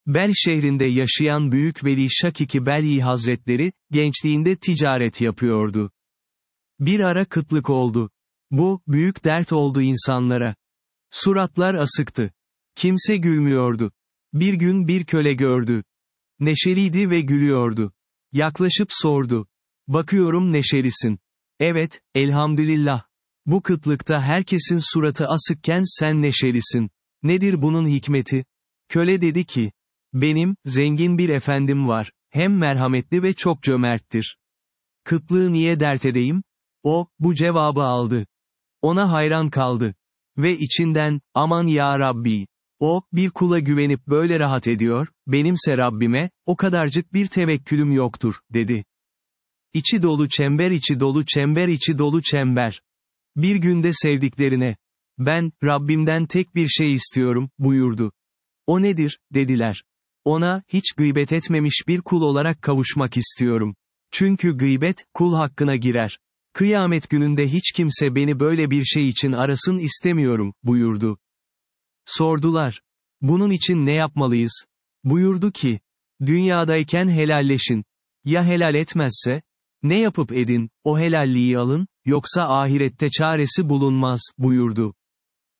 Bel şehrinde yaşayan Büyük Veli Şakiki Belhi Hazretleri, gençliğinde ticaret yapıyordu. Bir ara kıtlık oldu. Bu, büyük dert oldu insanlara. Suratlar asıktı. Kimse gülmüyordu. Bir gün bir köle gördü. Neşeliydi ve gülüyordu. Yaklaşıp sordu. Bakıyorum neşelisin. Evet, elhamdülillah. Bu kıtlıkta herkesin suratı asıkken sen neşelisin. Nedir bunun hikmeti? Köle dedi ki, benim, zengin bir efendim var, hem merhametli ve çok cömerttir. Kıtlığı niye dert edeyim? O, bu cevabı aldı. Ona hayran kaldı. Ve içinden, aman ya Rabbi. O, bir kula güvenip böyle rahat ediyor, benimse Rabbime, o kadarcık bir tevekkülüm yoktur, dedi. İçi dolu çember içi dolu çember içi dolu çember. Bir günde sevdiklerine, ben, Rabbimden tek bir şey istiyorum, buyurdu. O nedir, dediler. Ona, hiç gıybet etmemiş bir kul olarak kavuşmak istiyorum. Çünkü gıybet, kul hakkına girer. Kıyamet gününde hiç kimse beni böyle bir şey için arasın istemiyorum, buyurdu. Sordular. Bunun için ne yapmalıyız? Buyurdu ki, dünyadayken helalleşin. Ya helal etmezse? Ne yapıp edin, o helalliği alın, yoksa ahirette çaresi bulunmaz, buyurdu.